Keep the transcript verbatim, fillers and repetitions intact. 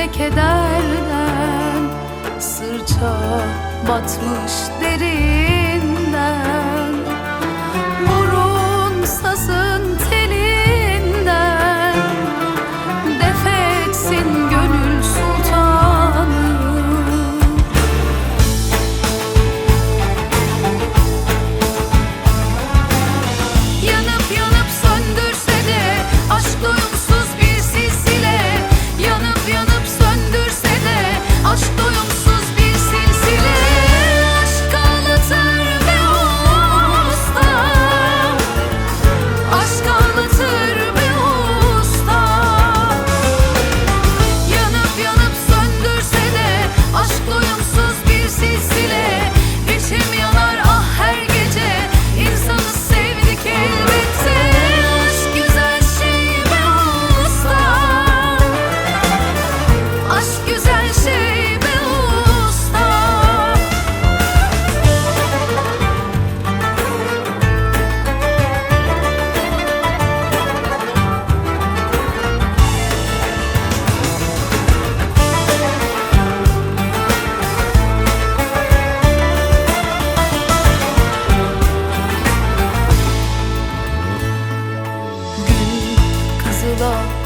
ve kederden, sırça batmış derinden, burun sazın telinden, defetsin gönül sultanı. Yanıp yanıp söndürse de aşk doyumsuz bir silsile, yanıp yanıp söndürse de aşk doyumsuz bir silsile. Aşk ağlatır be usta, aşk ağlatır be usta. Yanıp yanıp söndürse de aşk doyumsuz bir silsile. İçim yanar ah her gece, insanı sevdik elbette. Aşk güzel şey be usta, aşk güzel şey be usta. Gün kızıla